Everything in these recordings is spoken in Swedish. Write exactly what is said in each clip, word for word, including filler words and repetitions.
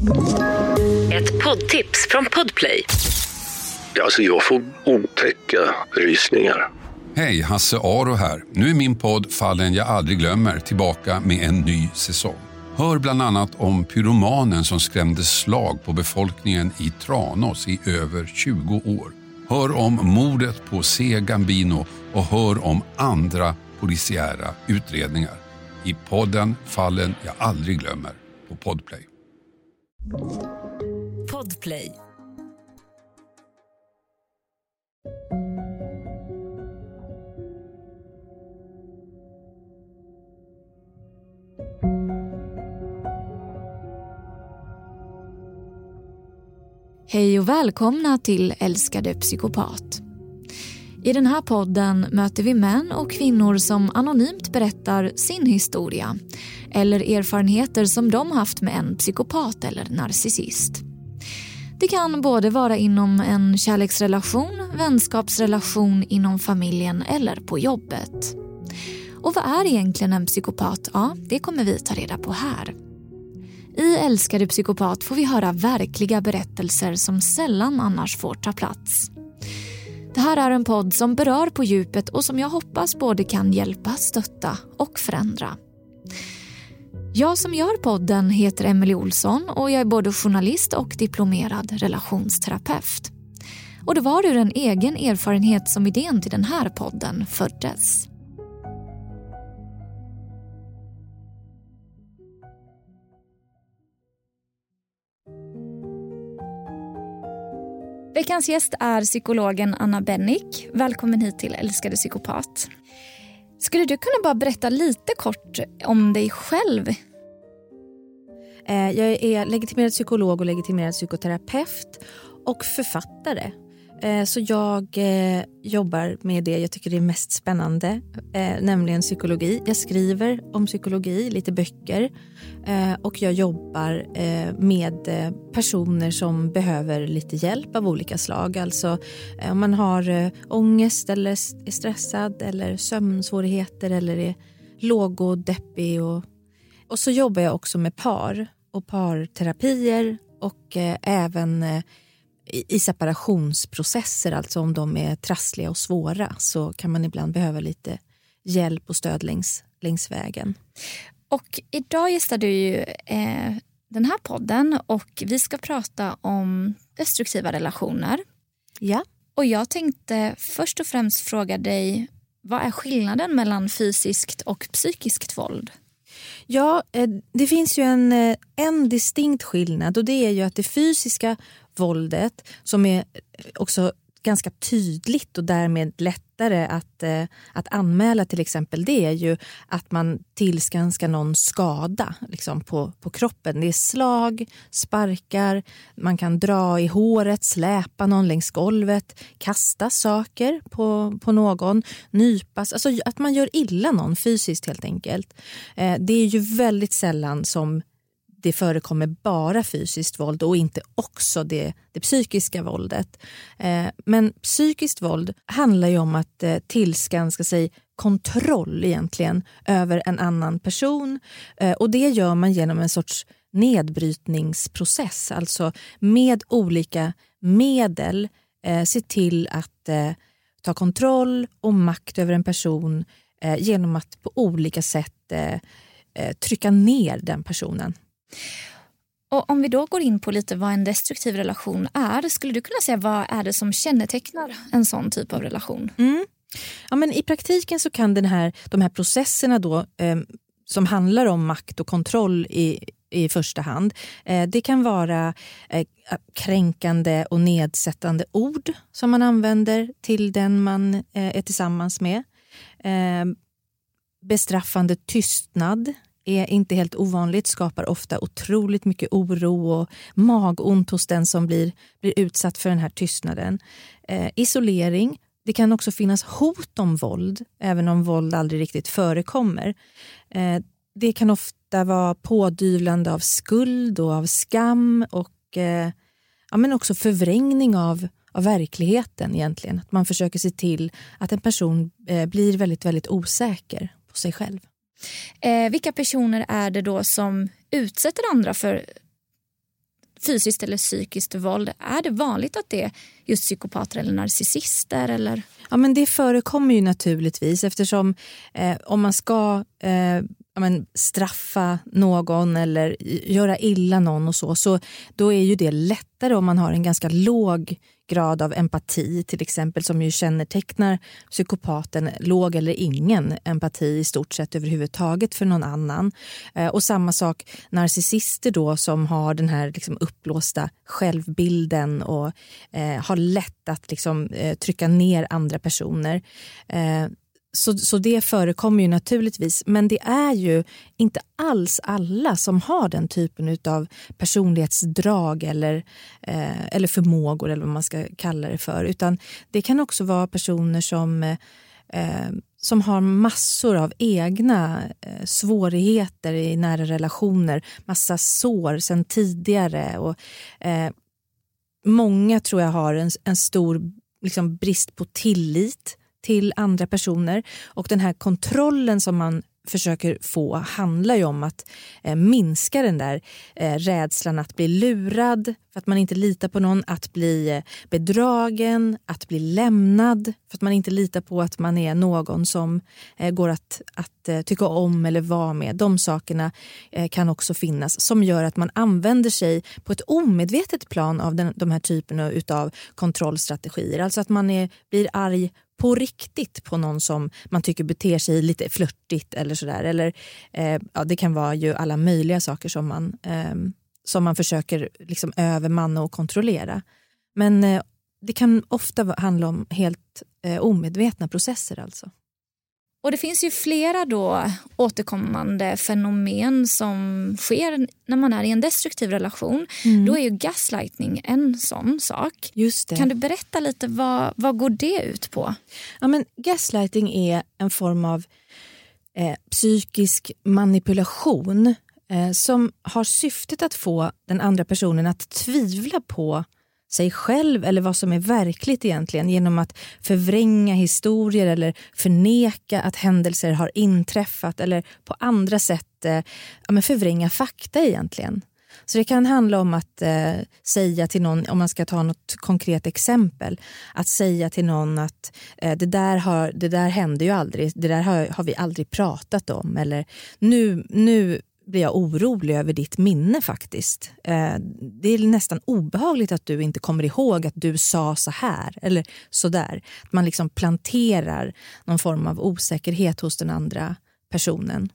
Ett poddtips från Podplay. Alltså jag får otäcka rysningar. Hej, Hasse Aro här. Nu är min podd Fallen jag aldrig glömmer tillbaka med en ny säsong. Hör bland annat om pyromanen som skrämde slag på befolkningen i Tranås i över tjugo år. Hör om mordet på C. Gambino och hör om andra polisiära utredningar. I podden Fallen jag aldrig glömmer på Podplay. Podplay. Hej och välkomna till Älskade psykopat. I den här podden möter vi män och kvinnor som anonymt berättar sin historia eller erfarenheter som de haft med en psykopat eller narcissist. Det kan både vara inom en kärleksrelation, vänskapsrelation, inom familjen eller på jobbet. Och vad är egentligen en psykopat? Ja, det kommer vi ta reda på här. I Älskade psykopat får vi höra verkliga berättelser som sällan annars får ta plats. Det här är en podd som berör på djupet och som jag hoppas både kan hjälpa, stötta och förändra. Jag som gör podden heter Emelie Olsson och jag är både journalist och diplomerad relationsterapeut. Och det var ur en egen erfarenhet som idén till den här podden föddes. Veckans gäst är psykologen Anna Bennick. Välkommen hit till Älskade psykopat. Skulle du kunna bara berätta lite kort om dig själv? Jag är legitimerad psykolog och legitimerad psykoterapeut och författare. Så jag jobbar med det jag tycker det är mest spännande, nämligen psykologi. Jag skriver om psykologi, lite böcker, och jag jobbar med personer som behöver lite hjälp av olika slag. Alltså om man har ångest eller är stressad eller sömnsvårigheter eller är låg och deppig. Och, och så jobbar jag också med par och parterapier och även i separationsprocesser, alltså om de är trassliga och svåra så kan man ibland behöva lite hjälp och stöd längs, längs vägen. Och idag gästar du ju eh, den här podden och vi ska prata om destruktiva relationer. Ja. Och jag tänkte först och främst fråga dig, vad är skillnaden mellan fysiskt och psykiskt våld? Ja, det finns ju en, en distinkt skillnad och det är ju att det fysiska våldet som är också ganska tydligt och därmed lättare att, att anmäla till exempel, det är ju att man tillskanskar någon skada liksom på, på kroppen. Det är slag, sparkar, man kan dra i håret, släpa någon längs golvet, kasta saker på, på någon, nypas, alltså att man gör illa någon fysiskt helt enkelt. Det är ju väldigt sällan som det förekommer bara fysiskt våld och inte också det, det psykiska våldet. Eh, men psykiskt våld handlar ju om att eh, tillskanska sig kontroll egentligen över en annan person. Eh, och det gör man genom en sorts nedbrytningsprocess. Alltså med olika medel eh, se till att eh, ta kontroll och makt över en person eh, genom att på olika sätt eh, eh, trycka ner den personen. Och om vi då går in på lite vad en destruktiv relation är, skulle du kunna säga vad är det som kännetecknar en sån typ av relation? Mm. Ja, men i praktiken så kan den här, de här processerna då, eh, som handlar om makt och kontroll i, i första hand, eh, det kan vara eh, kränkande och nedsättande ord som man använder till den man eh, är tillsammans med. Eh, bestraffande tystnad är inte helt ovanligt, skapar ofta otroligt mycket oro och magont hos den som blir, blir utsatt för den här tystnaden. Eh, isolering, det kan också finnas hot om våld, även om våld aldrig riktigt förekommer. Eh, det kan ofta vara pådyvlande av skuld och av skam och eh, ja, men också förvrängning av, av verkligheten egentligen. Att man försöker se till att en person eh, blir väldigt, väldigt osäker på sig själv. Eh, vilka personer är det då som utsätter andra för fysiskt eller psykiskt våld. Är det vanligt att det är just psykopater eller narcissister? Eller? Ja, men det förekommer ju naturligtvis eftersom eh, om man ska eh, ja, men straffa någon eller göra illa någon och så, så då är ju det lättare om man har en ganska låg grad av empati till exempel, som ju kännetecknar psykopaten, låg eller ingen empati i stort sett överhuvudtaget för någon annan. Eh, och samma sak narcissister då, som har den här liksom uppblåsta självbilden och eh, har lätt att liksom, eh, trycka ner andra personer. Eh, Så, så det förekommer ju naturligtvis, men det är ju inte alls alla som har den typen av personlighetsdrag eller, eh, eller förmågor eller vad man ska kalla det för, utan det kan också vara personer som, eh, som har massor av egna eh, svårigheter i nära relationer, massa sår sedan tidigare och eh, många tror jag har en, en stor liksom, brist på tillit till andra personer, och den här kontrollen som man försöker få handlar ju om att eh, minska den där eh, rädslan att bli lurad för att man inte litar på någon, att bli eh, bedragen, att bli lämnad för att man inte litar på att man är någon som eh, går att, att eh, tycka om eller vara med. De sakerna eh, kan också finnas som gör att man använder sig på ett omedvetet plan av den, de här typerna utav kontrollstrategier. Alltså att man är, blir arg på riktigt på någon som man tycker beter sig lite flörtigt eller sådär. Eller eh, ja, det kan vara ju alla möjliga saker som man, eh, som man försöker liksom övermanna och kontrollera. Men eh, det kan ofta handla om helt eh, omedvetna processer alltså. Och det finns ju flera då återkommande fenomen som sker när man är i en destruktiv relation. Mm. Då är ju gaslighting en sån sak. Just det. Kan du berätta lite, vad, vad går det ut på? Ja, men gaslighting är en form av eh, psykisk manipulation eh, som har syftet att få den andra personen att tvivla på sig själv eller vad som är verkligt egentligen, genom att förvränga historier eller förneka att händelser har inträffat eller på andra sätt eh, ja, men förvränga fakta egentligen. Så det kan handla om att eh, säga till någon, om man ska ta något konkret exempel, att säga till någon att eh, det, där har, det där hände ju aldrig, det där har, har vi aldrig pratat om, eller nu, nu blir jag orolig över ditt minne faktiskt. Eh, det är nästan obehagligt att du inte kommer ihåg att du sa så här eller så där. Att man liksom planterar någon form av osäkerhet hos den andra personen.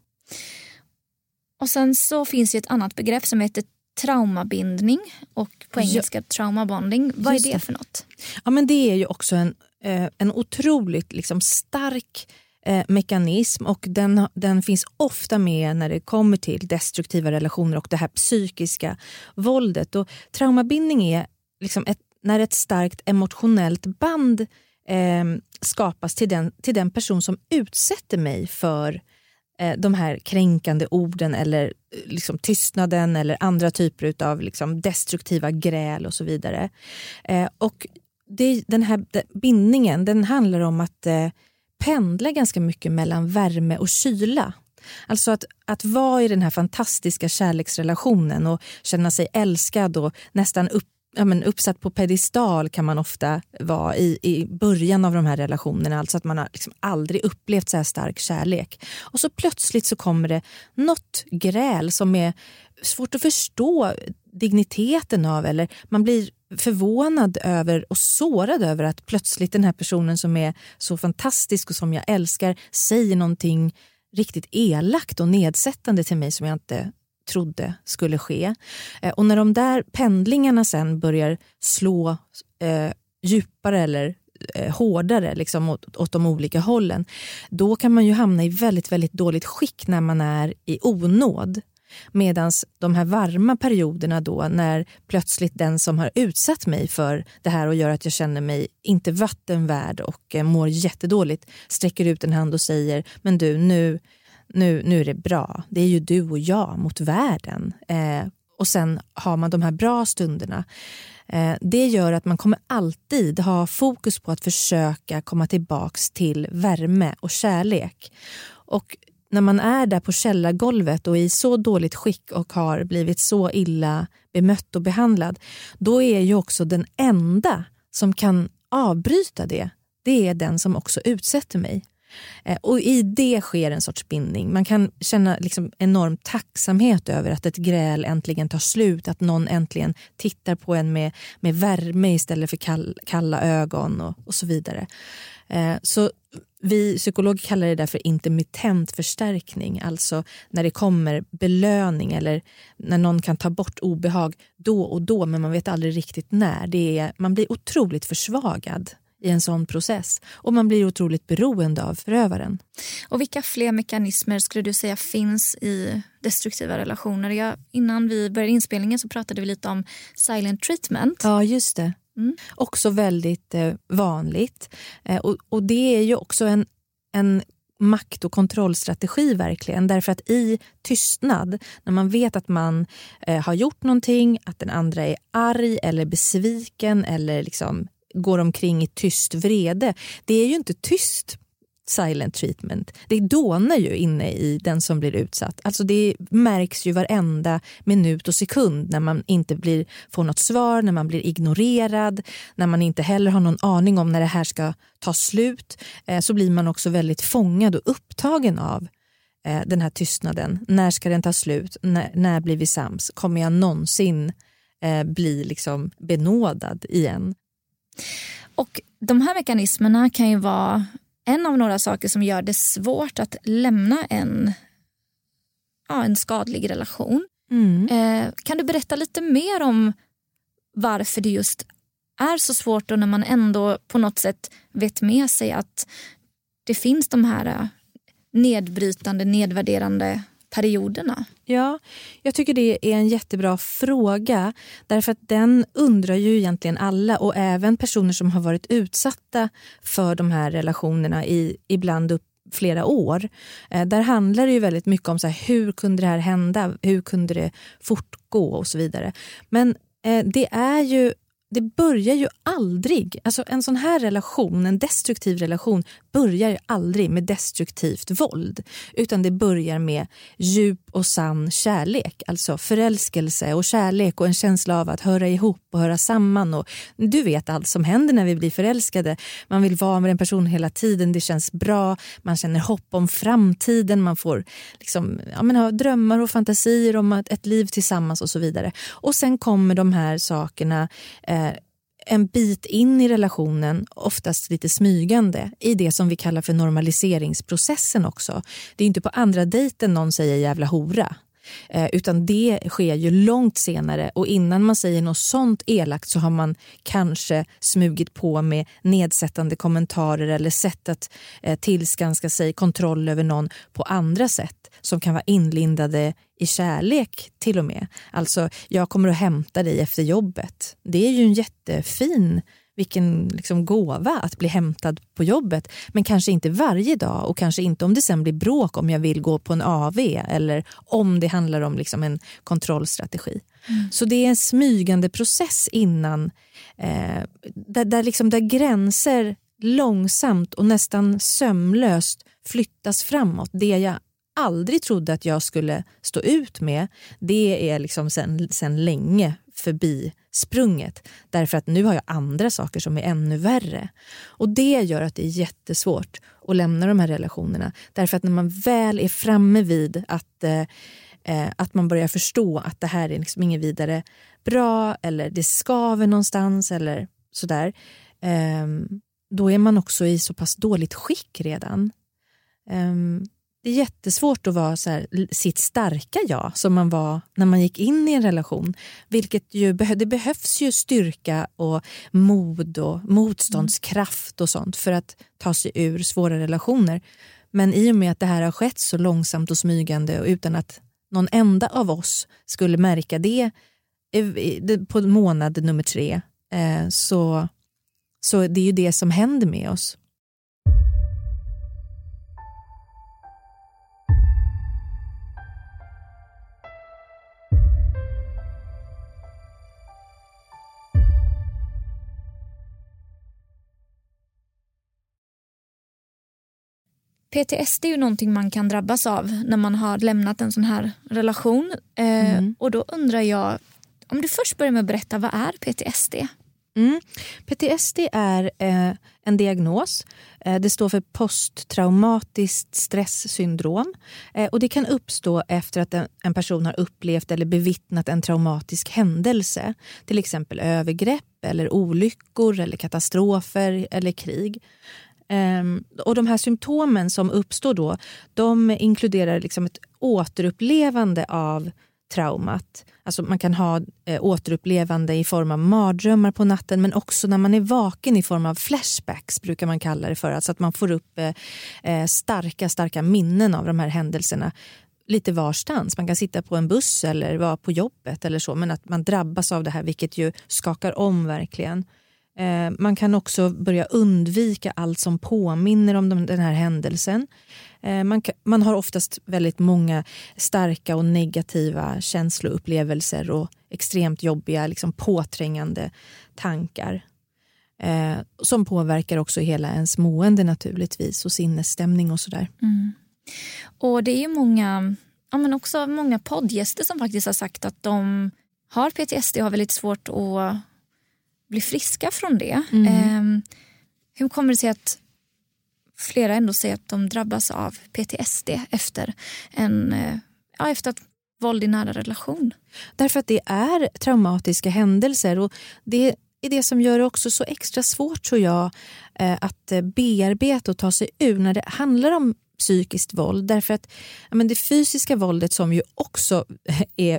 Och sen så finns det ett annat begrepp som heter traumabindning och på engelska ja. traumabonding. Vad är det, det för något? Ja, men det är ju också en, eh, en otroligt liksom stark eh, mekanism, och den, den finns ofta med när det kommer till destruktiva relationer och det här psykiska våldet. Och traumabindning är liksom ett, när ett starkt emotionellt band eh, skapas till den, till den person som utsätter mig för de här kränkande orden eller liksom tystnaden eller andra typer av liksom destruktiva gräl och så vidare. Eh, och det, den här bindningen, den handlar om att eh, pendla ganska mycket mellan värme och kyla. Alltså att, att vara i den här fantastiska kärleksrelationen och känna sig älskad och nästan upp Ja, men uppsatt på pedestal kan man ofta vara i, i början av de här relationerna. Alltså att man har liksom aldrig upplevt så här stark kärlek. Och så plötsligt så kommer det något gräl som är svårt att förstå digniteten av. Eller man blir förvånad över och sårad över att plötsligt den här personen som är så fantastisk och som jag älskar säger någonting riktigt elakt och nedsättande till mig som jag inte trodde skulle ske. Eh, och när de där pendlingarna sen börjar slå eh, djupare eller eh, hårdare liksom åt, åt de olika hållen, då kan man ju hamna i väldigt, väldigt dåligt skick när man är i onåd. Medan de här varma perioderna då, när plötsligt den som har utsatt mig för det här och gör att jag känner mig inte vattenvärd och eh, mår jättedåligt, sträcker ut en hand och säger, men du, nu Nu, nu är det bra. Det är ju du och jag mot världen. Eh, och sen har man de här bra stunderna. Eh, det gör att man kommer alltid ha fokus på att försöka komma tillbaks till värme och kärlek. Och när man är där på källargolvet och i så dåligt skick och har blivit så illa bemött och behandlad, då är ju också den enda som kan avbryta det, det är den som också utsätter mig. Och i det sker en sorts bindning. Man kan känna liksom enorm tacksamhet över att ett gräl äntligen tar slut. Att någon äntligen tittar på en med, med värme istället för kall, kalla ögon och, och så vidare. Eh, så vi psykologer kallar det därför intermittent förstärkning. Alltså när det kommer belöning eller när någon kan ta bort obehag då och då, men man vet aldrig riktigt när. Det är, man blir otroligt försvagad i en sån process. Och man blir otroligt beroende av förövaren. Och vilka fler mekanismer skulle du säga finns i destruktiva relationer? Jag, innan vi började inspelningen så pratade vi lite om silent treatment. Ja, just det. Mm. Också väldigt eh, vanligt. Eh, och, och det är ju också en, en makt- och kontrollstrategi verkligen. Därför att i tystnad, när man vet att man eh, har gjort någonting, att den andra är arg eller besviken eller liksom går omkring i tyst vrede. Det är ju inte tyst silent treatment. Det dånar ju inne i den som blir utsatt. Alltså det märks ju varenda minut och sekund när man inte blir, får något svar, när man blir ignorerad, när man inte heller har någon aning om när det här ska ta slut. Eh, så blir man också väldigt fångad och upptagen av eh, den här tystnaden. När ska den ta slut? När, när blir vi sams? Kommer jag någonsin eh, bli liksom benådad igen? Och de här mekanismerna kan ju vara en av några saker som gör det svårt att lämna en, ja, en skadlig relation. Mm. Eh, kan du berätta lite mer om varför det just är så svårt och när man ändå på något sätt vet med sig att det finns de här nedbrytande, nedvärderande perioderna? Ja, jag tycker det är en jättebra fråga därför att den undrar ju egentligen alla och även personer som har varit utsatta för de här relationerna i ibland upp flera år. Eh, där handlar det ju väldigt mycket om så här, hur kunde det här hända? Hur kunde det fortgå och så vidare. Men eh, det är ju Det börjar ju aldrig, alltså en sån här relation, en destruktiv relation börjar ju aldrig med destruktivt våld. Utan det börjar med djup och sann kärlek. Alltså förälskelse och kärlek och en känsla av att höra ihop och höra samman. Och du vet allt som händer när vi blir förälskade. Man vill vara med en person hela tiden, det känns bra. Man känner hopp om framtiden, man får liksom, ja, men, ha drömmar och fantasier om att ett liv tillsammans och så vidare. Och sen kommer de här sakerna eh, en bit in i relationen, oftast lite smygande, i det som vi kallar för normaliseringsprocessen också. Det är inte på andra dejten någon säger jävla hora. Eh, utan det sker ju långt senare och innan man säger något sånt elakt så har man kanske smugit på med nedsättande kommentarer eller sätt att eh, tillskanska sig kontroll över någon på andra sätt som kan vara inlindade i kärlek till och med. Alltså, jag kommer att hämta dig efter jobbet. Det är ju en jättefin, vilken liksom gåva att bli hämtad på jobbet. Men kanske inte varje dag och kanske inte om det sen blir bråk om jag vill gå på en A V eller om det handlar om liksom en kontrollstrategi. Mm. Så det är en smygande process innan eh, där, där, liksom, där gränser långsamt och nästan sömlöst flyttas framåt. Det jag aldrig trodde att jag skulle stå ut med, det är liksom sen, sen länge förbi sprunget. Därför att nu har jag andra saker som är ännu värre. Och det gör att det är jättesvårt att lämna de här relationerna. Därför att när man väl är framme vid att, eh, att man börjar förstå att det här är liksom inget vidare bra eller det skaver någonstans eller sådär. Eh, då är man också i så pass dåligt skick redan. Eh, Det är jättesvårt att vara så här, sitt starka jag som man var när man gick in i en relation. Vilket ju, det behövs ju styrka och mod och motståndskraft och sånt för att ta sig ur svåra relationer. Men i och med att det här har skett så långsamt och smygande och utan att någon enda av oss skulle märka det på månad nummer tre så, så det är ju det som händer med oss. P T S D är ju någonting man kan drabbas av när man har lämnat en sån här relation. Eh, mm. Och då undrar jag, om du först börjar med att berätta, vad är P T S D? Mm. P T S D är eh, en diagnos. Eh, det står för posttraumatiskt stresssyndrom. Eh, och det kan uppstå efter att en, en person har upplevt eller bevittnat en traumatisk händelse. Till exempel övergrepp eller olyckor eller katastrofer eller krig. Um, och de här symptomen som uppstår då, de inkluderar liksom ett återupplevande av traumat. Alltså man kan ha eh, återupplevande i form av mardrömmar på natten, men också när man är vaken i form av flashbacks brukar man kalla det för. Alltså att man får upp eh, starka, starka minnen av de här händelserna lite varstans. Man kan sitta på en buss eller vara på jobbet eller så, men att man drabbas av det här, vilket ju skakar om verkligen. Eh, man kan också börja undvika allt som påminner om de, den här händelsen. Eh, man, kan, man har oftast väldigt många starka och negativa känsloupplevelser och extremt jobbiga, liksom påträngande tankar. Eh, som påverkar också hela ens mående naturligtvis och sinnesstämning och sådär. Mm. Och det är ju många, ja, men också många poddgäster som faktiskt har sagt att de har P T S D och har väldigt svårt att bli friska från det. Mm. Eh, hur kommer det sig att flera ändå säger att de drabbas av P T S D efter en eh, ja, efter att våld i nära relation? Därför att det är traumatiska händelser, och det är det som gör det också så extra svårt, tror jag, eh, att bearbeta och ta sig ur när det handlar om psykiskt våld. Därför att ja, men det fysiska våldet, som ju också är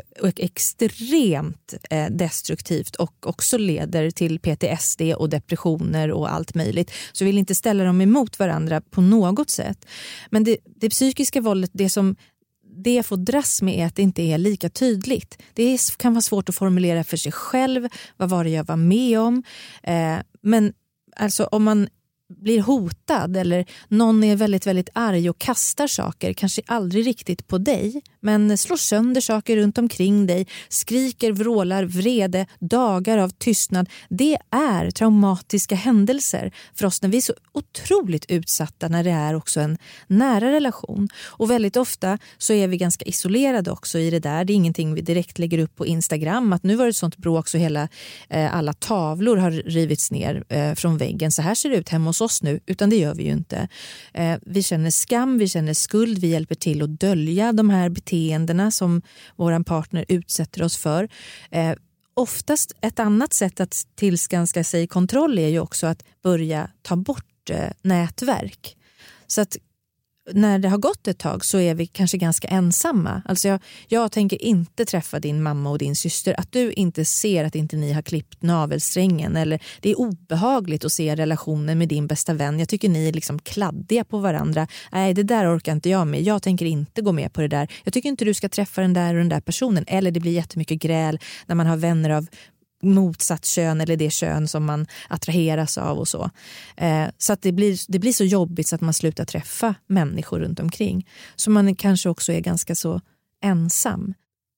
extremt eh, destruktivt och också leder till P T S D och depressioner och allt möjligt, så vill inte ställa dem emot varandra på något sätt. Men det, det psykiska våldet, det som det får dras med, är att det inte är lika tydligt. Det är, kan vara svårt att formulera för sig själv. Vad var det jag var med om? Eh, men alltså om man blir hotad eller någon är väldigt, väldigt arg och kastar saker, kanske aldrig riktigt på dig, men slår sönder saker runt omkring dig, skriker, vrålar, vrede, dagar av tystnad. Det är traumatiska händelser för oss när vi är så otroligt utsatta, när det är också en nära relation. Och väldigt ofta så är vi ganska isolerade också i det där. Det är ingenting vi direkt lägger upp på Instagram, att nu var det ett sånt bråk så hela eh, alla tavlor har rivits ner eh, från väggen. Så här ser det ut hemma hos oss nu, utan det gör vi ju inte. Eh, vi känner skam, vi känner skuld, vi hjälper till att dölja de här beteendena som våran partner utsätter oss för. Eh, oftast ett annat sätt att tillskanska sig kontroll är ju också att börja ta bort eh, nätverk. Så att när det har gått ett tag så är vi kanske ganska ensamma. Alltså jag, jag tänker inte träffa din mamma och din syster. Att du inte ser att inte ni har klippt navelsträngen, eller det är obehagligt att se relationen med din bästa vän. Jag tycker ni är liksom kladdiga på varandra. Nej, det där orkar inte jag med. Jag tänker inte gå med på det där. Jag tycker inte du ska träffa den där och den där personen. Eller det blir jättemycket gräl när man har vänner av motsatt kön eller det kön som man attraheras av och så. Eh, så att det blir, det blir så jobbigt så att man slutar träffa människor runt omkring. Så man kanske också är ganska så ensam.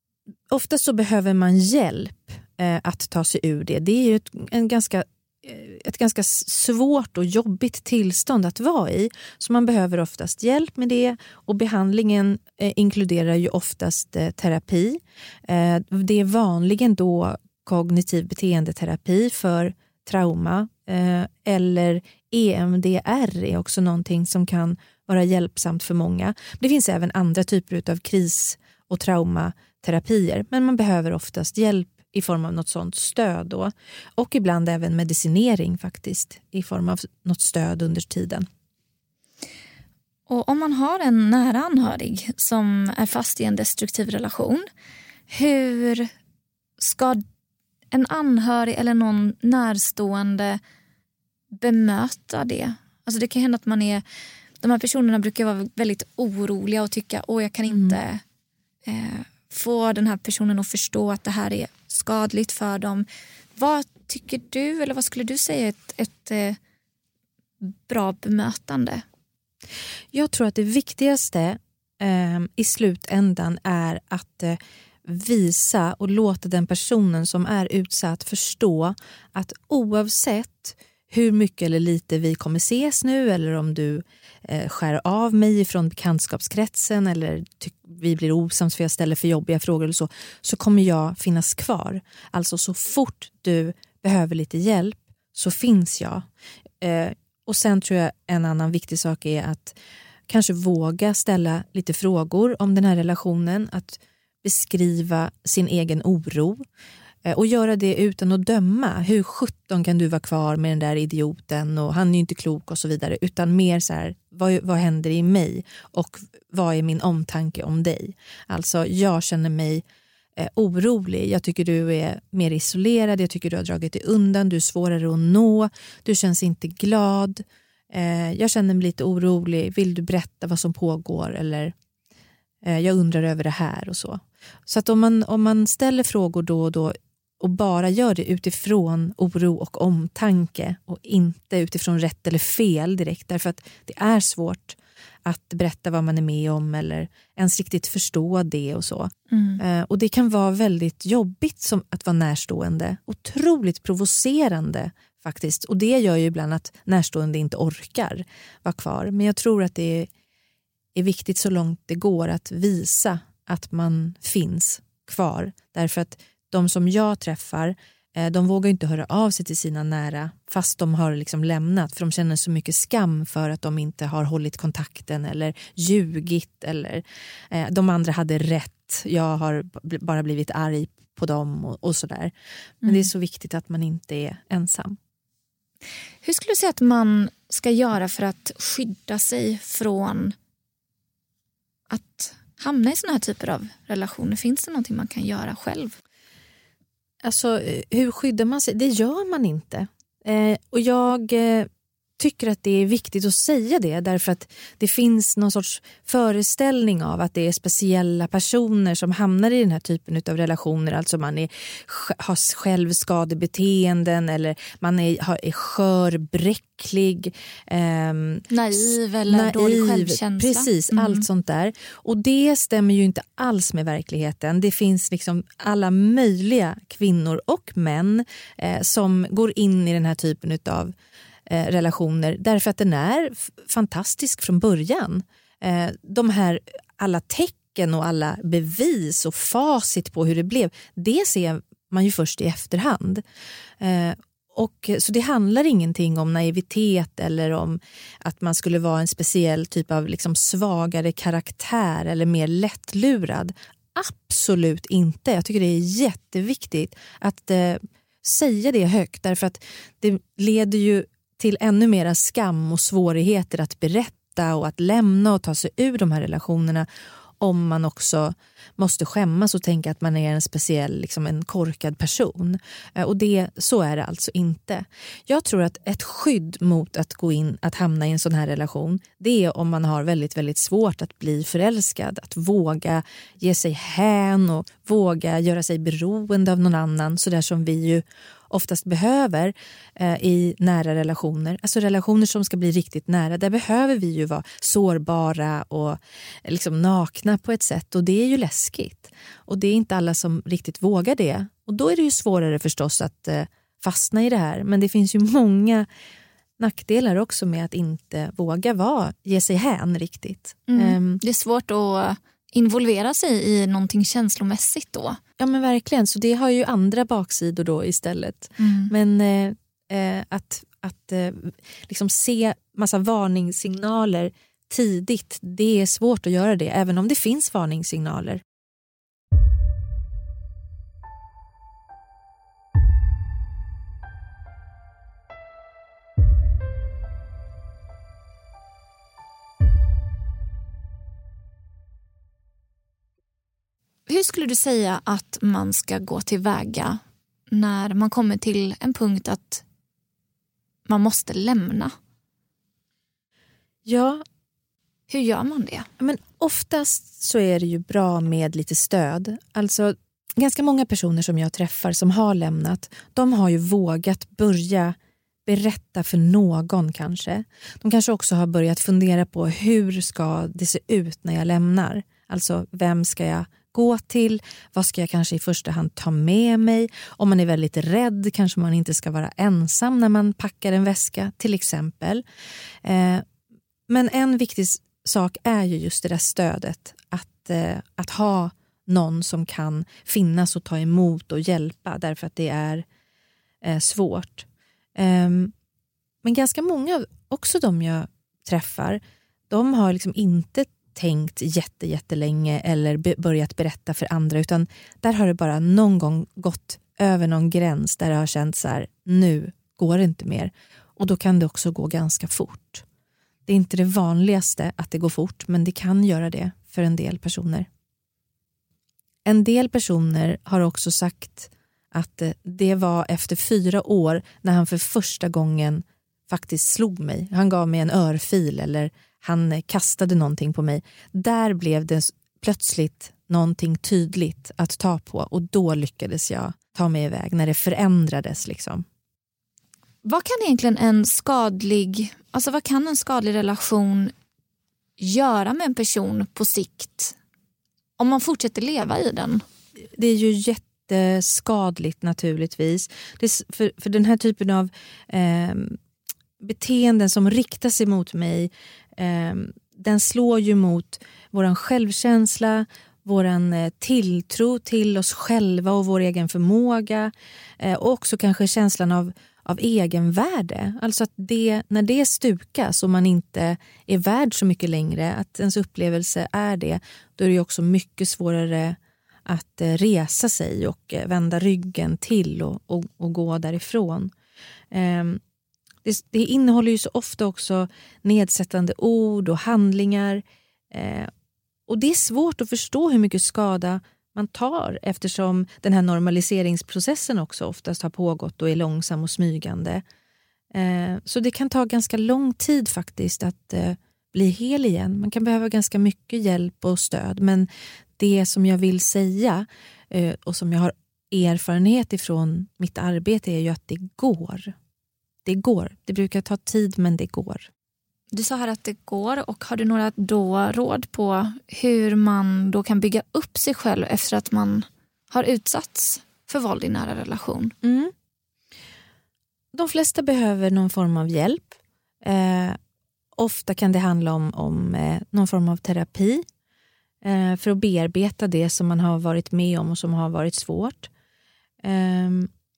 Oftast så behöver man hjälp eh, att ta sig ur det. Det är ju ett, en ganska, ett ganska svårt och jobbigt tillstånd att vara i. Så man behöver oftast hjälp med det, och behandlingen eh, inkluderar ju oftast eh, terapi. Eh, det är vanligen då kognitiv beteendeterapi för trauma, eh, eller E M D R är också någonting som kan vara hjälpsamt för många. Det finns även andra typer av kris- och traumaterapier, men man behöver oftast hjälp i form av något sånt stöd då. Och ibland även medicinering faktiskt, i form av något stöd under tiden. Och om man har en nära anhörig som är fast i en destruktiv relation, hur ska en anhörig eller någon närstående bemöta det? Alltså det kan hända att man är, de här personerna brukar vara väldigt oroliga och tycka, åh jag kan inte mm. eh, få den här personen att förstå att det här är skadligt för dem. Vad tycker du, eller vad skulle du säga är ett, ett eh, bra bemötande? Jag tror att det viktigaste eh, i slutändan är att eh, visa och låta den personen som är utsatt förstå att oavsett hur mycket eller lite vi kommer ses nu, eller om du eh, skär av mig från bekantskapskretsen, eller ty- vi blir osams för jag ställer för jobbiga frågor eller så, så kommer jag finnas kvar. Alltså så fort du behöver lite hjälp så finns jag. Eh, och sen tror jag en annan viktig sak är att kanske våga ställa lite frågor om den här relationen, att beskriva sin egen oro. Och göra det utan att döma. Hur sjutton kan du vara kvar med den där idioten och han är ju inte klok och så vidare. Utan mer så här, vad, vad händer i mig och vad är min omtanke om dig? Alltså jag känner mig eh, orolig. Jag tycker du är mer isolerad. Jag tycker du har dragit dig undan. Du är svårare att nå. Du känns inte glad. Eh, jag känner mig lite orolig. Vill du berätta vad som pågår? Eller eh, jag undrar över det här och så. Så att om man, om man ställer frågor då och då och bara gör det utifrån oro och omtanke och inte utifrån rätt eller fel direkt, därför att det är svårt att berätta vad man är med om eller ens riktigt förstå det och så. Mm. Eh, och det kan vara väldigt jobbigt som att vara närstående. Otroligt provocerande faktiskt. Och det gör ju ibland att närstående inte orkar vara kvar. Men jag tror att det är, är viktigt så långt det går att visa att man finns kvar. Därför att de som jag träffar, de vågar inte höra av sig till sina nära fast de har liksom lämnat. För de känner så mycket skam för att de inte har hållit kontakten eller ljugit. Eller de andra hade rätt. Jag har bara blivit arg på dem och, och sådär. Men mm. det är så viktigt att man inte är ensam. Hur skulle du säga att man ska göra för att skydda sig från att hamna i såna här typer av relationer? Finns det någonting man kan göra själv? Alltså, hur skyddar man sig? Det gör man inte. Eh, och jag eh, tycker att det är viktigt att säga det, därför att det finns någon sorts föreställning av att det är speciella personer som hamnar i den här typen av relationer. Alltså man är, har självskadebeteenden eller man är, har, är skör, bräcklig, ehm, naiv eller naiv, dålig självkänsla. Precis, mm. allt sånt där. Och det stämmer ju inte alls med verkligheten. Det finns liksom alla möjliga kvinnor och män eh, som går in i den här typen av eh, relationer därför att den är f- fantastisk från början. Eh, de här alla tecken och alla bevis och facit på hur det blev, det ser man ju först i efterhand. Eh, Och, så det handlar ingenting om naivitet eller om att man skulle vara en speciell typ av liksom svagare karaktär eller mer lättlurad. Absolut inte. Jag tycker det är jätteviktigt att eh, säga det högt, därför att det leder ju till ännu mera skam och svårigheter att berätta och att lämna och ta sig ur de här relationerna, om man också måste skämmas och tänka att man är en speciell, liksom en korkad person. Och det, så är det alltså inte. Jag tror att ett skydd mot att gå in, att hamna i en sån här relation, det är om man har väldigt, väldigt svårt att bli förälskad. Att våga ge sig hän och våga göra sig beroende av någon annan, så där som vi ju oftast behöver eh, i nära relationer. Alltså relationer som ska bli riktigt nära. Där behöver vi ju vara sårbara och liksom nakna på ett sätt. Och det är ju läskigt. Och det är inte alla som riktigt vågar det. Och då är det ju svårare förstås att eh, fastna i det här. Men det finns ju många nackdelar också med att inte våga vara, ge sig hän riktigt. Mm. Um, det är svårt att involvera sig i någonting känslomässigt då. Ja, men verkligen. Så det har ju andra baksidor då istället. Mm. Men eh, att, att eh, liksom se massa varningssignaler tidigt, det är svårt att göra det, även om det finns varningssignaler. Hur skulle du säga att man ska gå tillväga när man kommer till en punkt att man måste lämna? Ja. Hur gör man det? Men oftast så är det ju bra med lite stöd. Alltså ganska många personer som jag träffar som har lämnat, de har ju vågat börja berätta för någon kanske. De kanske också har börjat fundera på hur ska det se ut när jag lämnar. Alltså vem ska jag gå till? Vad ska jag kanske i första hand ta med mig? Om man är väldigt rädd kanske man inte ska vara ensam när man packar en väska till exempel. Eh, men en viktig sak är ju just det där stödet. Att, eh, att ha någon som kan finnas och ta emot och hjälpa därför att det är eh, svårt. Eh, men ganska många, också de jag träffar, de har liksom inte tänkt jätte, jättelänge eller be- börjat berätta för andra, utan där har det bara någon gång gått över någon gräns där det har känt så här, nu går det inte mer. Och då kan det också gå ganska fort. Det är inte det vanligaste att det går fort, men det kan göra det för en del personer. En del personer har också sagt att det var efter fyra år när han för första gången faktiskt slog mig. Han gav mig en örfil eller han kastade någonting på mig. Där blev det plötsligt någonting tydligt att ta på och då lyckades jag ta mig iväg när det förändrades liksom. Vad kan egentligen en skadlig, alltså vad kan en skadlig relation göra med en person på sikt om man fortsätter leva i den? Det är ju jätteskadligt naturligtvis. Det är för, för den här typen av eh, beteenden som riktar sig mot mig, eh, den slår ju mot våran självkänsla, våran eh, tilltro till oss själva och vår egen förmåga eh, och också kanske känslan av av egenvärde. Alltså att det, när det stukas och man inte är värd så mycket längre, att ens upplevelse är det, då är det ju också mycket svårare att resa sig och vända ryggen till och, och, och gå därifrån. Um, det, det innehåller ju så ofta också nedsättande ord och handlingar. Uh, och det är svårt att förstå hur mycket skada man tar eftersom den här normaliseringsprocessen också oftast har pågått och är långsam och smygande. Eh, så det kan ta ganska lång tid faktiskt att eh, bli hel igen. Man kan behöva ganska mycket hjälp och stöd, men det som jag vill säga eh, och som jag har erfarenhet ifrån mitt arbete är ju att det går. Det går. Det brukar ta tid, men det går. Du sa här att det går, och har du några då råd på hur man då kan bygga upp sig själv efter att man har utsatts för våld i nära relation? Mm. De flesta behöver någon form av hjälp. Eh, ofta kan det handla om, om eh, någon form av terapi eh, för att bearbeta det som man har varit med om och som har varit svårt. Eh,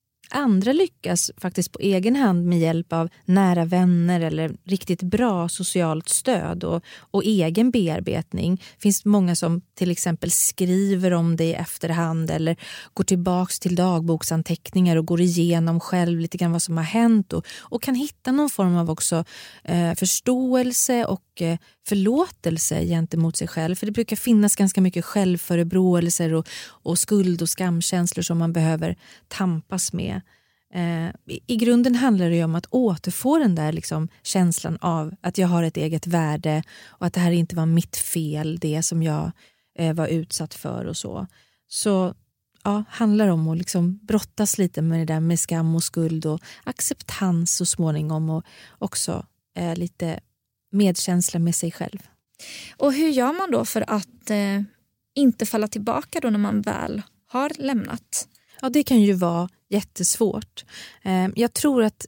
Andra lyckas faktiskt på egen hand med hjälp av nära vänner eller riktigt bra socialt stöd och, och egen bearbetning. Det finns många som till exempel skriver om det i efterhand eller går tillbaks till dagboksanteckningar och går igenom själv lite grann vad som har hänt och, och kan hitta någon form av också eh, förståelse och eh, förlåtelse gentemot sig själv. För det brukar finnas ganska mycket självförebråelser och, och skuld och skamkänslor som man behöver tampas med. Eh, I grunden handlar det ju om att återfå den där liksom känslan av att jag har ett eget värde och att det här inte var mitt fel, det som jag eh, var utsatt för och så. Så ja, handlar om att liksom brottas lite med det där med skam och skuld och acceptans så småningom och också eh, lite medkänsla med sig själv. Och hur gör man då för att eh, inte falla tillbaka då när man väl har lämnat? Ja, det kan ju vara jättesvårt. Eh, jag tror att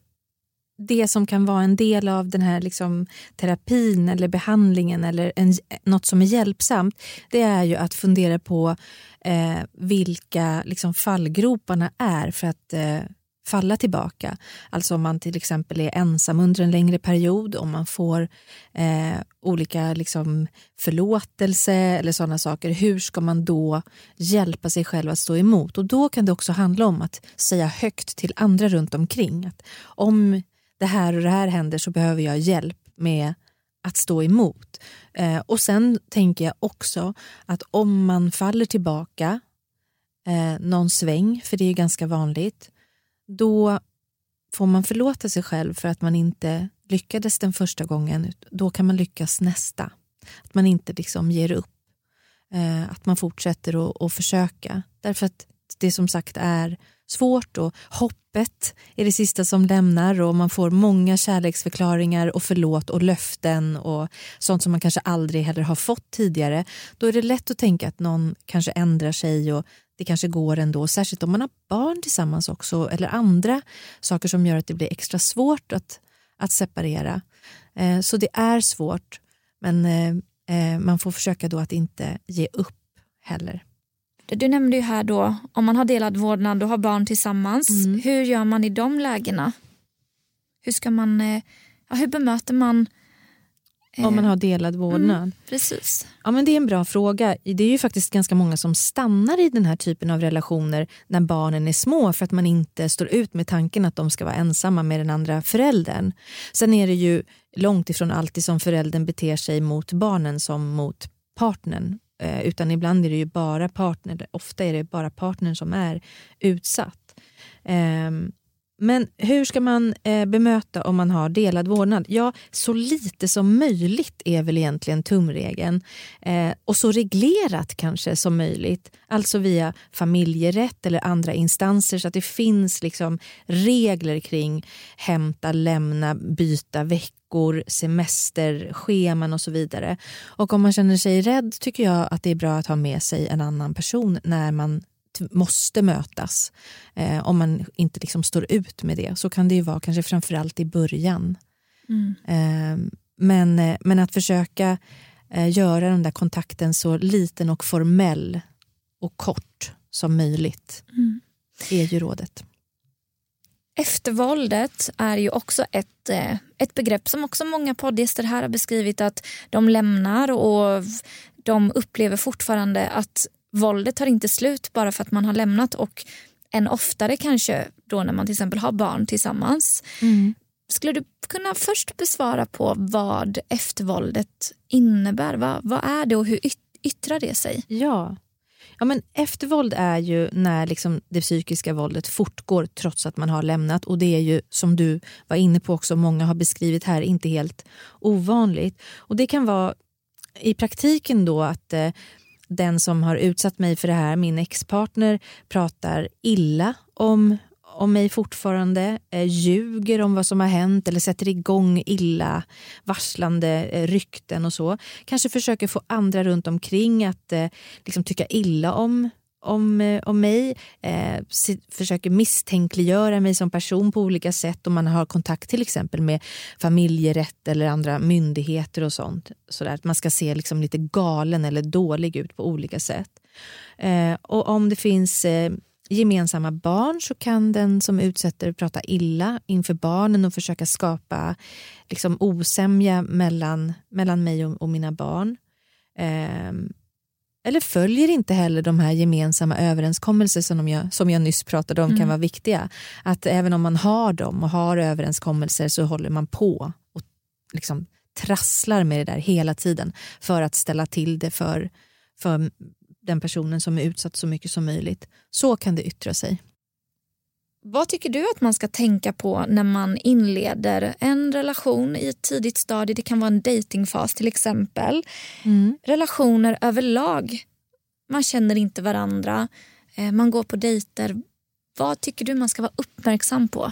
det som kan vara en del av den här liksom terapin eller behandlingen eller en, något som är hjälpsamt, det är ju att fundera på eh, vilka liksom fallgroparna är för att eh, falla tillbaka. Alltså om man till exempel är ensam under en längre period, om man får eh, olika liksom förlåtelse eller sådana saker, hur ska man då hjälpa sig själv att stå emot? Och då kan det också handla om att säga högt till andra runt omkring att om det här och det här händer så behöver jag hjälp med att stå emot. Eh, och sen tänker jag också att om man faller tillbaka eh, någon sväng, för det är ju ganska vanligt, då får man förlåta sig själv för att man inte lyckades den första gången. Då kan man lyckas nästa. Att man inte liksom ger upp. Eh, att man fortsätter att, att försöka. Därför att det som sagt är svårt och hoppet är det sista som lämnar och man får många kärleksförklaringar och förlåt och löften och sånt som man kanske aldrig heller har fått tidigare. Då är det lätt att tänka att någon kanske ändrar sig och det kanske går ändå, särskilt om man har barn tillsammans också eller andra saker som gör att det blir extra svårt att, att separera. Eh, så det är svårt, men eh, man får försöka då att inte ge upp heller. Du nämnde ju här då, om man har delad vårdnad och har barn tillsammans, mm. hur gör man i de lägena? Hur ska man, ja, hur bemöter man? Eh, om man har delad vårdnad? Mm, precis. Ja, men det är en bra fråga. Det är ju faktiskt ganska många som stannar i den här typen av relationer när barnen är små för att man inte står ut med tanken att de ska vara ensamma med den andra föräldern. Sen är det ju långt ifrån alltid som föräldern beter sig mot barnen som mot partnern. Utan ibland är det ju bara partner, ofta är det bara partnern som är utsatt. Men hur ska man bemöta om man har delad vårdnad? Ja, så lite som möjligt är väl egentligen tumregeln. Och så reglerat kanske som möjligt. Alltså via familjerätt eller andra instanser så att det finns liksom regler kring hämta, lämna, byta veckor, semester, scheman och så vidare. Och om man känner sig rädd tycker jag att det är bra att ha med sig en annan person när man måste mötas. Eh, om man inte liksom står ut med det så kan det ju vara kanske framförallt i början. Mm. Eh, men, men att försöka eh, göra den där kontakten så liten och formell och kort som möjligt mm. är ju rådet. Eftervåldet är ju också ett, ett begrepp som också många poddgäster här har beskrivit att de lämnar och de upplever fortfarande att våldet tar inte slut bara för att man har lämnat och än oftare kanske då när man till exempel har barn tillsammans. Mm. Skulle du kunna först besvara på vad eftervåldet innebär? Vad, vad är det och hur yttrar det sig? Ja. Ja, men eftervåld är ju när liksom det psykiska våldet fortgår trots att man har lämnat och det är ju som du var inne på också många har beskrivit här inte helt ovanligt. Och det kan vara i praktiken då att eh, den som har utsatt mig för det här, min ex-partner, pratar illa om, om mig fortfarande, eh, ljuger om vad som har hänt eller sätter igång illa varslande eh, rykten och så. Kanske försöker få andra runt omkring att eh, liksom tycka illa om, om, eh, om mig. Eh, si, försöker misstänkliggöra mig som person på olika sätt om man har kontakt till exempel med familjerätt eller andra myndigheter och sånt. Så där att man ska se liksom lite galen eller dålig ut på olika sätt. Eh, och om det finns Eh, gemensamma barn så kan den som utsätter prata illa inför barnen och försöka skapa liksom osämja mellan, mellan mig och, och mina barn. Eh, eller följer inte heller de här gemensamma överenskommelser som jag, som jag nyss pratade om mm. kan vara viktiga. Att även om man har dem och har överenskommelser så håller man på och liksom trasslar med det där hela tiden för att ställa till det för, för den personen som är utsatt så mycket som möjligt. Så kan det yttra sig. Vad tycker du att man ska tänka på när man inleder en relation i ett tidigt stadie? Det kan vara en datingfas till exempel. Mm. Relationer överlag. Man känner inte varandra. Man går på dejter. Vad tycker du man ska vara uppmärksam på?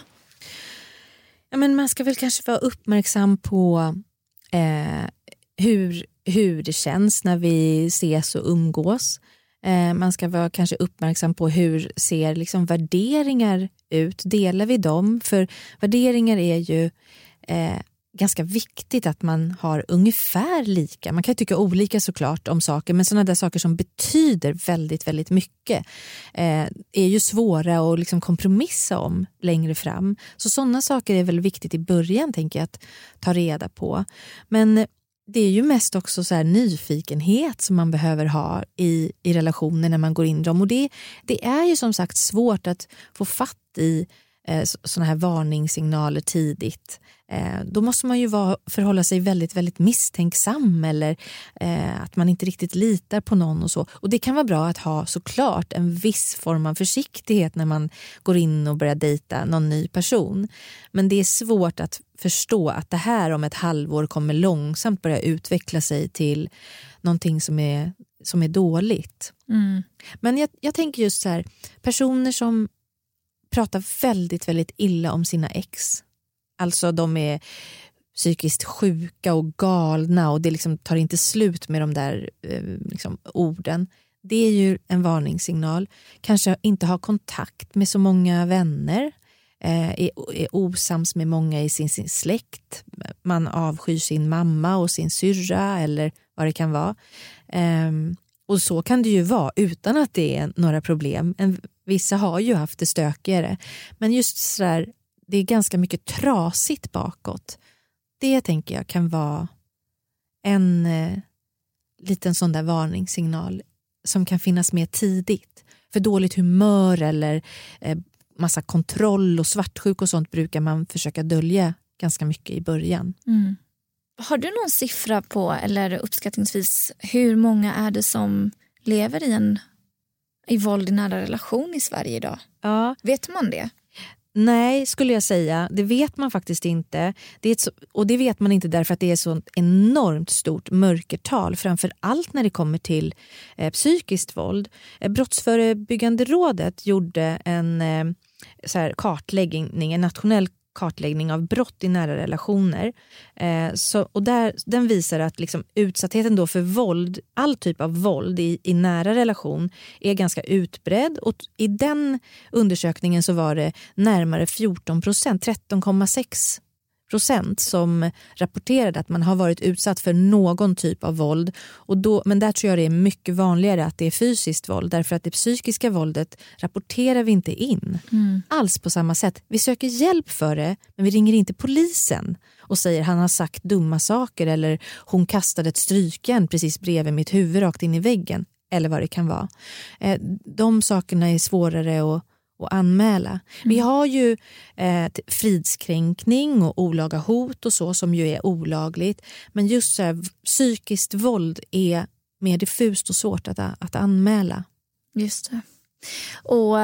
Ja, men man ska väl kanske vara uppmärksam på eh, hur hur det känns när vi ses och umgås. Eh, man ska vara kanske uppmärksam på hur ser liksom värderingar ut. Delar vi dem? För värderingar är ju eh, ganska viktigt att man har ungefär lika. Man kan tycka olika såklart om saker, men sådana där saker som betyder väldigt, väldigt mycket eh, är ju svåra att liksom kompromissa om längre fram. Så sådana saker är väl viktigt i början, tänker jag, att ta reda på. Men det är ju mest också så här nyfikenhet som man behöver ha i, i relationer när man går in i dem. Och det, det är ju som sagt svårt att få fatt i eh, sådana här varningssignaler tidigt. Eh, då måste man ju vara, förhålla sig väldigt, väldigt misstänksam eller eh, att man inte riktigt litar på någon och så. Och det kan vara bra att ha såklart en viss form av försiktighet när man går in och börjar dejta någon ny person. Men det är svårt att förstå att det här om ett halvår kommer långsamt börja utveckla sig till någonting som är, som är dåligt. Mm. Men jag, jag tänker just så här, personer som pratar väldigt, väldigt illa om sina ex. Alltså de är psykiskt sjuka och galna och det liksom tar inte slut med de där eh, liksom, orden. Det är ju en varningssignal. Kanske inte ha kontakt med så många vänner. Eh, är, är osams med många i sin, sin släkt. Man avskyr sin mamma och sin syrra eller vad det kan vara. Eh, och så kan det ju vara utan att det är några problem. En, vissa har ju haft det stökigare. Men just så där, det är ganska mycket trasigt bakåt. Det tänker jag kan vara en eh, liten sån där varningssignal som kan finnas med tidigt. För dåligt humör eller eh, massa kontroll och svartsjuk och sånt brukar man försöka dölja ganska mycket i början. Mm. Har du någon siffra på eller uppskattningsvis hur många är det som lever i en i våld i nära relation i Sverige idag? Ja. Vet man det? Nej, skulle jag säga. Det vet man faktiskt inte. Det är ett så, och det vet man inte därför att det är så enormt stort mörkertal. Framför allt när det kommer till eh, psykiskt våld. Eh, Brottsförebyggande rådet gjorde en eh, så här, kartläggning, en nationell kartläggning av brott i nära relationer. Eh, så, och där, den visar att liksom, utsattheten då för våld, all typ av våld i, i nära relation är ganska utbredd. Och i den undersökningen så var det närmare fjorton procent, tretton komma sex procent som rapporterade att man har varit utsatt för någon typ av våld. Och då, men där tror jag det är mycket vanligare att det är fysiskt våld. Därför att det psykiska våldet rapporterar vi inte in. Mm. Alls på samma sätt. Vi söker hjälp för det, men vi ringer inte polisen och säger han har sagt dumma saker eller hon kastade ett strykjärn precis bredvid mitt huvud rakt in i väggen. Eller vad det kan vara. Eh, de sakerna är svårare att och anmäla. Mm. Vi har ju eh, fridskränkning och olaga hot och så som ju är olagligt. Men just så här, psykiskt våld är mer diffust och svårt att, att anmäla. Just det. Och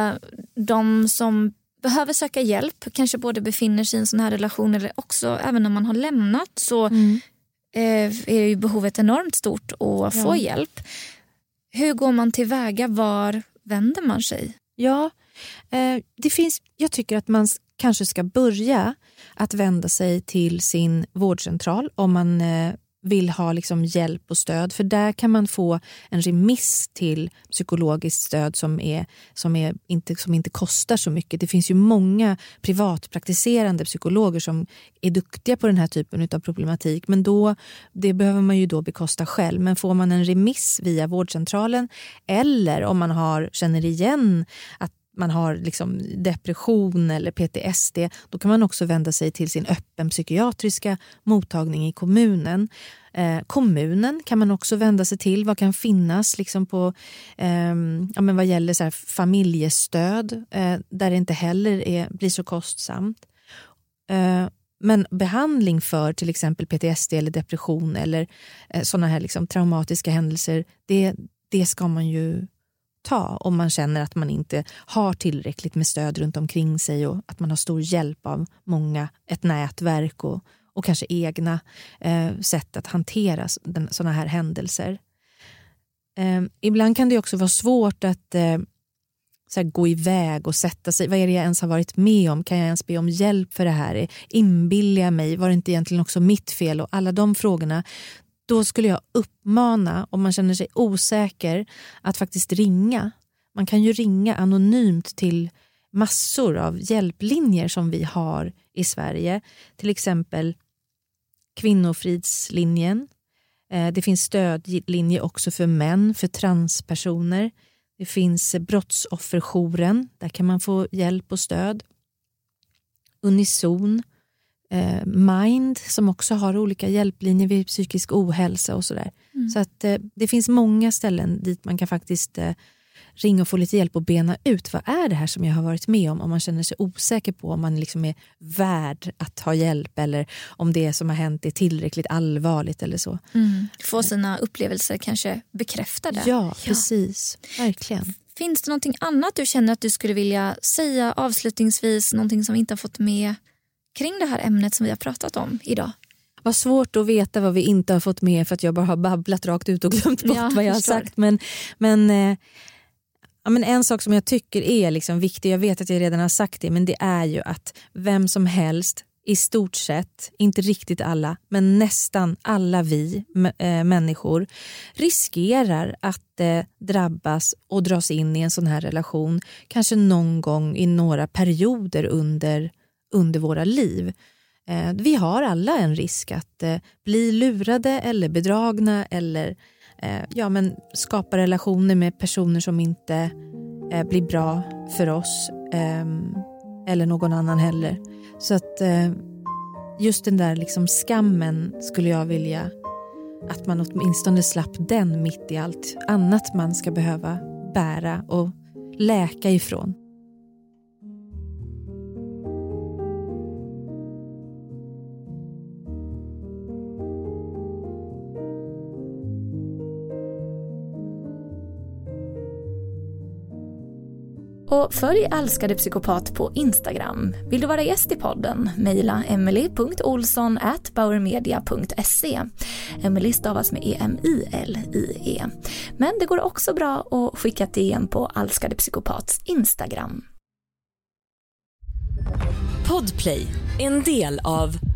de som behöver söka hjälp, kanske både befinner sig i en sån här relation eller också även när man har lämnat så mm. eh, är ju behovet enormt stort att ja. få hjälp. Hur går man tillväga? Var vänder man sig? Ja, eh, det finns, jag tycker att man kanske ska börja att vända sig till sin vårdcentral om man eh, vill ha liksom hjälp och stöd. För där kan man få en remiss till psykologiskt stöd som, är, som, är inte, som inte kostar så mycket. Det finns ju många privatpraktiserande psykologer som är duktiga på den här typen av problematik. Men då, det behöver man ju då bekosta själv. Men får man en remiss via vårdcentralen eller om man har, känner igen att man har liksom depression eller P T S D, då kan man också vända sig till sin öppen psykiatriska mottagning i kommunen. Eh, kommunen kan man också vända sig till. Vad kan finnas liksom på, eh, ja, men vad gäller så här familjestöd eh, där det inte heller är, blir så kostsamt. Eh, men behandling för till exempel P T S D eller depression eller eh, sådana här liksom traumatiska händelser, det, det ska man ju ta om man känner att man inte har tillräckligt med stöd runt omkring sig och att man har stor hjälp av många, ett nätverk och, och kanske egna eh, sätt att hantera sådana här händelser. Eh, ibland kan det också vara svårt att eh, så här, gå iväg och sätta sig. Vad är det jag ens har varit med om? Kan jag ens be om hjälp för det här? Inbillar jag mig? Var det inte egentligen också mitt fel? Och alla de frågorna. Då skulle jag uppmana, om man känner sig osäker, att faktiskt ringa. Man kan ju ringa anonymt till massor av hjälplinjer som vi har i Sverige. Till exempel Kvinnofridslinjen. Det finns stödlinje också för män, för transpersoner. Det finns brottsofferjouren, där kan man få hjälp och stöd. Unison. Eh, Mind som också har olika hjälplinjer vid psykisk ohälsa och sådär. Mm. Så att eh, det finns många ställen dit man kan faktiskt eh, ringa och få lite hjälp och bena ut. Vad är det här som jag har varit med om? Om man känner sig osäker på om man liksom är värd att ha hjälp eller om det som har hänt är tillräckligt allvarligt eller så. Mm. Få sina upplevelser kanske bekräftade. Ja, ja, precis. Verkligen. Finns det någonting annat du känner att du skulle vilja säga avslutningsvis? Någonting som vi inte har fått med kring det här ämnet som vi har pratat om idag? Vad svårt att veta vad vi inte har fått med för att jag bara har babblat rakt ut och glömt bort ja, vad jag har sagt. Men, men eh, Ja, men en sak som jag tycker är liksom viktig, jag vet att jag redan har sagt det, men det är ju att vem som helst, i stort sett, inte riktigt alla, men nästan alla vi äh, människor riskerar att äh, drabbas och dras in i en sån här relation. Kanske någon gång i några perioder under, under våra liv. Äh, vi har alla en risk att äh, bli lurade eller bedragna eller äh, ja, men skapa relationer med personer som inte äh, blir bra för oss äh, eller någon annan heller. Så att eh, just den där liksom skammen skulle jag vilja att man åtminstone slapp den mitt i allt annat man ska behöva bära och läka ifrån. Och följ Älskade psykopat på Instagram. Vill du vara gäst i podden? Mejla emily punkt olsson at bauermedia punkt se. Emily stavas med E M I L I E. Men det går också bra att skicka ett D M på Älskade psykopats Instagram. Podplay, en del av